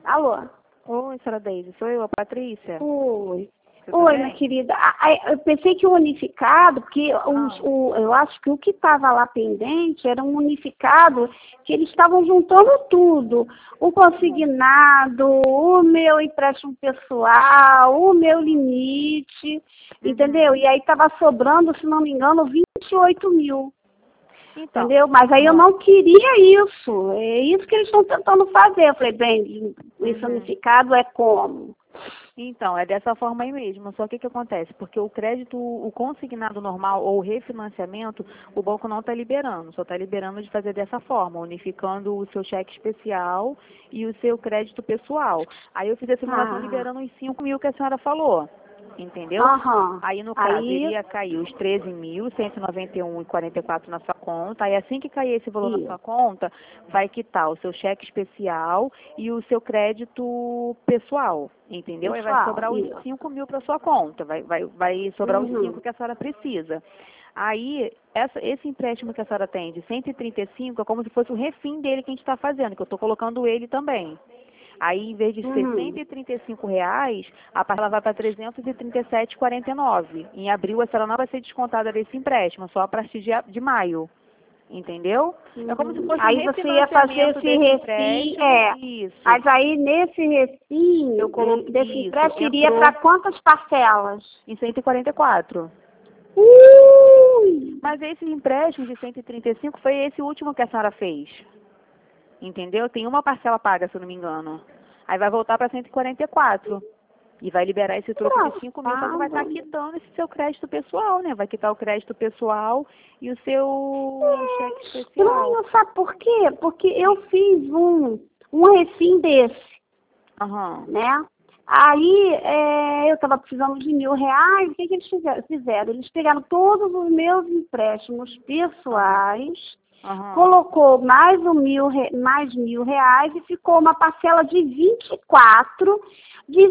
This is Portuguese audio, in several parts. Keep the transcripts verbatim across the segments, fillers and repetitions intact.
Alô? Oi, senhora Deise, sou eu, a Patrícia. Oi. Tudo Oi, bem? minha querida. Ah, ah, Eu pensei que o unificado, porque os- Ah. o, eu acho que o que estava lá pendente era um unificado que eles estavam juntando tudo. O consignado, o meu empréstimo pessoal, o meu limite, entendeu? Uhum. E aí estava sobrando, se não me engano, vinte e oito mil. Então, Entendeu? Mas aí eu aham. não queria isso. É isso que eles estão tentando fazer. Eu falei, bem, esse Uhum. unificado é como? Então, é dessa forma aí mesmo. Só que o que acontece? Porque o crédito, o consignado normal ou o refinanciamento, o banco não está liberando. Só está liberando de fazer dessa forma, unificando o seu cheque especial e o seu crédito pessoal. Aí eu fiz a simulação Ah, liberando os cinco mil que a senhora falou. Entendeu? aham. Aí, no caso, Aí, iria cair os treze mil cento e noventa e um vírgula quarenta e quatro na sua conta. Aí, assim que cair esse valor na isso. sua conta, vai quitar o seu cheque especial e o seu crédito pessoal. Entendeu? Aí vai Pessoal, sobrar os isso. cinco mil para sua conta. Vai, vai, vai sobrar os cinco Uhum. que a senhora precisa. Aí, essa, esse empréstimo que a senhora tem de cento e trinta e cinco é como se fosse o refim dele que a gente está fazendo, que eu estou colocando ele também. Aí, em vez de ser Uhum. cento e trinta e cinco reais, a parcela vai para trezentos e trinta e sete reais e quarenta e nove centavos. Em abril, a senhora não vai ser descontada desse empréstimo, só a partir de, a- de maio. Entendeu? É como se Uhum. fosse um Aí você ia fazer refinanciamento esse desse refim, empréstimo. é. Isso. Mas aí nesse Eu refim, eh, coloquei desse isso. empréstimo, iria para Entrou quantas parcelas? em cento e quarenta e quatro. Ui! Mas esse empréstimo de cento e trinta e cinco foi esse último que a senhora fez. Entendeu? Tem uma parcela paga, se eu não me engano. Aí vai voltar para cento e quarenta e quatro. E vai liberar esse troco de cinco mil, só que vai estar Engraçado. quitando esse seu crédito pessoal, né? Vai quitar o crédito pessoal e o seu cheque especial. Estranho, sabe por quê? Porque eu fiz um, um refim desse, Aham. né? Aí é, eu estava precisando de mil reais, o que, que eles fizeram? fizeram? Eles pegaram todos os meus empréstimos Aham. pessoais, Aham. colocou mais, um mil, re- mais mil reais e ficou uma parcela de vinte e quatro de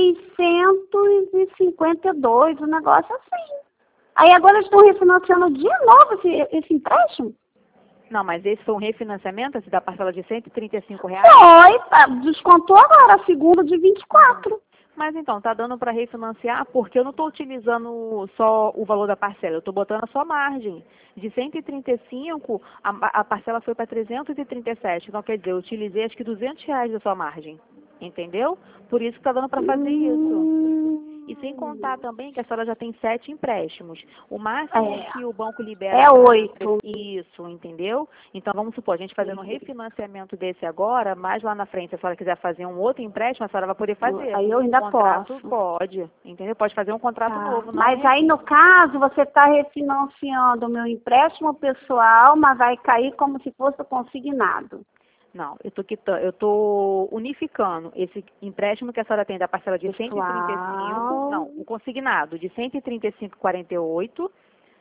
seiscentos e cinquenta e dois, um negócio assim. Aí agora eles estão refinanciando de novo esse, esse empréstimo? Não, mas esse foi um refinanciamento, esse da parcela de cento e trinta e cinco reais? Foi, tá, descontou agora, a segunda de vinte e Aham. quatro. Mas então, tá dando para refinanciar porque eu não estou utilizando só o valor da parcela, eu estou botando a sua margem. De cento e trinta e cinco, a, a parcela foi para trezentos e trinta e sete. Então, quer dizer, eu utilizei acho que duzentos reais da sua margem. Entendeu? Por isso que tá dando para fazer isso. E sem contar Hum, também que a senhora já tem sete empréstimos. O máximo que o é, banco libera é para oito. isso, entendeu? Então vamos supor, a gente fazendo um refinanciamento desse agora, mais lá na frente, se a senhora quiser fazer um outro empréstimo, a senhora vai poder fazer. Aí eu Um ainda contrato posso. pode, entendeu? Pode fazer um contrato Tá. novo, não um Mas aí, no refim. caso, você está refinanciando o meu empréstimo pessoal, mas vai cair como se fosse consignado. Não, eu tô quitando, eu tô unificando esse empréstimo que a senhora tem da parcela de cento e trinta e cinco, Pessoal. não, o consignado de cento e trinta e cinco vírgula quarenta e oito,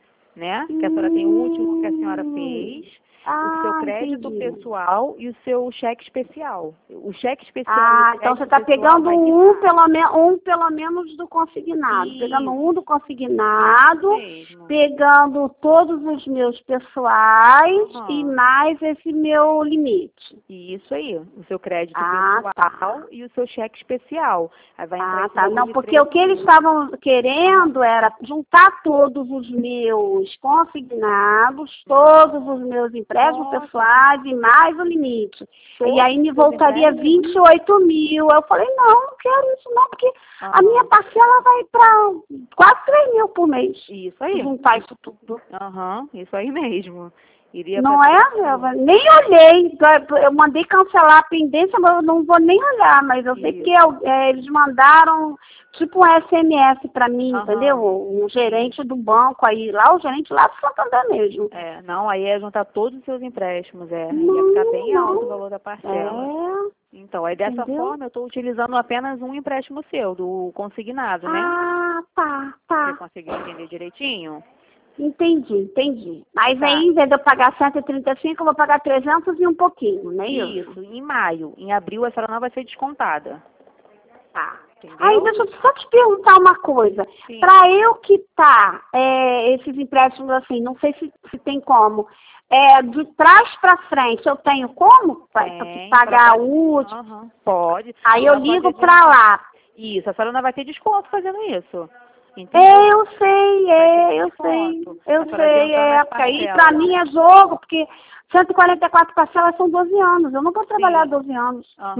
né? Que a senhora tem o último que a senhora Hum. fez, o seu Ah, crédito entendi. pessoal e o seu cheque especial. O cheque especial e o Ah, então você crédito está pessoal pegando vai um quitar. pelo, me um pelo menos do consignado. Pegando um do Isso, isso consignado, mesmo. pegando todos os meus pessoais e Aham. mais esse meu limite. Isso aí, o seu crédito Ah, tá. pessoal e o seu cheque especial. Aí vai entrar Ah, esse tá. valor Não, de porque o treze que eles mil. estavam Aham. querendo era juntar todos os meus consignados, Uhum. todos os meus empréstimos Nossa, pessoais e mais o limite. E todos aí os me seus voltaria empréstimos? vinte e oito mil. Eu falei, não, não quero isso não, porque a minha Aham. parcela vai para quase três mil por mês. Isso Se aí. juntar isso tudo. Aham, isso aí mesmo. Iria para Não três é, mil. Eva? Nem olhei. Eu mandei cancelar a pendência, mas eu não vou nem olhar. Mas eu sei que Isso. é, eles mandaram tipo um S M S para mim, entendeu? Aham. Um gerente Isso. do banco aí, lá o gerente lá do Santander mesmo. É, não, aí é juntar todos os seus empréstimos, é. Ia ficar Não, bem alto o não. valor da parcela. É, Então, aí dessa entendeu? forma eu estou utilizando apenas um empréstimo seu, do consignado, né? Ah, tá, Você tá. conseguiu entender direitinho? Entendi, entendi. Mas aí, Tá. em vez de eu pagar cento e trinta e cinco, eu vou pagar trezentos e um pouquinho, não é isso? Isso, em maio. Em abril a senhora não vai ser descontada. Tá. Entendeu? Aí, deixa eu só te perguntar uma coisa. Para eu quitar é, esses empréstimos assim, não sei se, se tem como, é, de trás para frente, eu tenho como? Para pagar o último? Uhum. Pode. Aí eu ligo para lá. Isso, a senhora não vai ter desconto fazendo isso. Entendeu? É, eu sei, é, eu sei, eu sei, é, porque aí para mim é jogo, porque cento e quarenta e quatro parcelas são doze anos, eu não vou trabalhar Sim. doze anos. Uhum.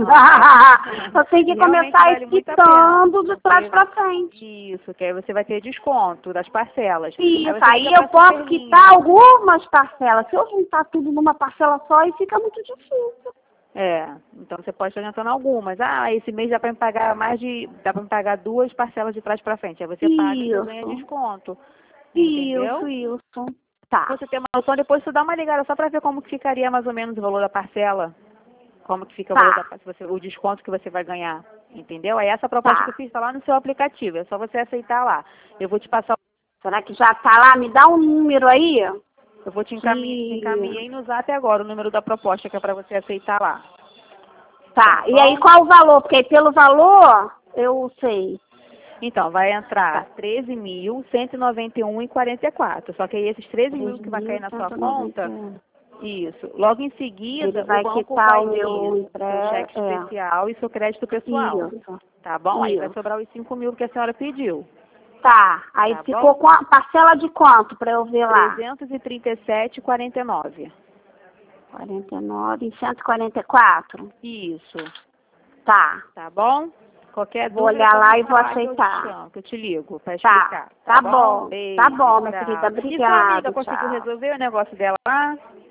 Eu tenho que Realmente começar vale muito a quitando pena, de trás porque- para frente. Isso, que aí você vai ter desconto das parcelas. Isso, você aí liga eu pra posso Superlinha. quitar algumas parcelas. Se eu juntar tudo numa parcela só, aí fica muito difícil. É, então você pode estar adiantando algumas. Ah, esse mês dá para me pagar mais de. Dá para me pagar duas parcelas de trás para frente. Aí você paga e você ganha Isso. desconto. Isso, Entendeu? isso. Tá. Você tem uma noção, depois você dá uma ligada só para ver como que ficaria mais ou menos o valor da parcela. Como que fica o Tá. valor da parcela, você- o desconto que você vai ganhar. Entendeu? Aí essa proposta Tá. que eu fiz está lá no seu aplicativo. É só você aceitar lá. Eu vou te passar. Será que já tá lá? Me dá um número aí. Eu vou te encaminhar, Que- encaminhei no zap agora o número da proposta que é para você aceitar lá. Tá. Tá E bom? aí qual o valor? Porque aí pelo valor, eu sei. Então, vai entrar Tá. treze mil cento e noventa e um e quarenta e quatro. Só que aí esses treze mil que vai cair na sua conta, isso. Logo em seguida, Ele vai o banco quitar vai o meu vir seu cheque empre- é. especial e seu crédito pessoal. Isso. Tá bom? Aí vai Isso. sobrar os cinco mil que a senhora pediu. Tá. Aí Tá ficou bom? com a parcela de quanto para eu ver lá? trezentos e trinta e sete e quarenta e nove. quarenta e nove, cento e quarenta e quatro. Isso. Tá. Tá bom? Qualquer Vou dúvida, olhar pode lá me e vou falar que eu te aceitar. chamo, que eu te ligo para Tá. explicar. Tá bom. Beijo, Tá bom, minha tchau. querida. E sua amiga Obrigada. conseguiu Tchau. resolver o negócio dela lá?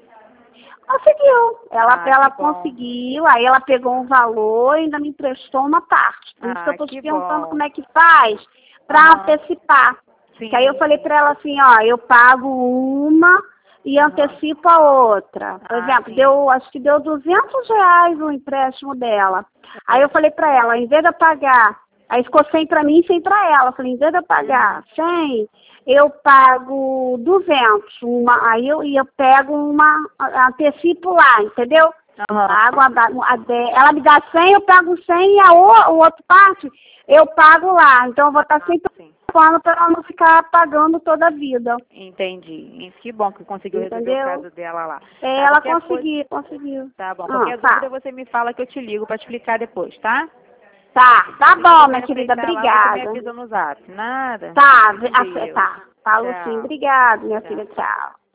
Conseguiu. Ela, Ah, ela que bom. conseguiu, aí ela pegou um valor e ainda me emprestou uma parte. Por isso que Ah, eu tô te que perguntando bom. como é que faz para Aham. antecipar. Sim. Que aí eu falei para ela assim, ó, eu pago uma e Aham. antecipo a outra. Por Ah, exemplo, sim. deu, acho que deu duzentos reais o empréstimo dela. Aí eu falei para ela, em vez de eu pagar, aí ficou cem para mim e cem para ela. Eu falei, em vez de eu pagar cem, eu pago duzentos. Uma, aí eu, e eu pego uma, antecipo lá, entendeu? Aham. Pago a, a, de- ela me dá cem, eu pago cem e a o, o outro parte eu pago lá. Então eu vou estar sempre Sim. pagando para ela não ficar pagando toda a vida. Entendi. Que bom que conseguiu resolver Entendeu? o caso dela lá. É, Tá, ela qualquer conseguiu, conseguiu. coisa- Tá bom. Ah, Qualquer tá. dúvida você me fala que eu te ligo para te explicar depois, tá? Tá, tá Assim que bom, você minha querida, aceitar lá, você me obrigada. avisa no zap. Nada. Tá, Fica com a- Deus. tá. Falo sim, Tchau. obrigada, minha Tchau. filha, tchau.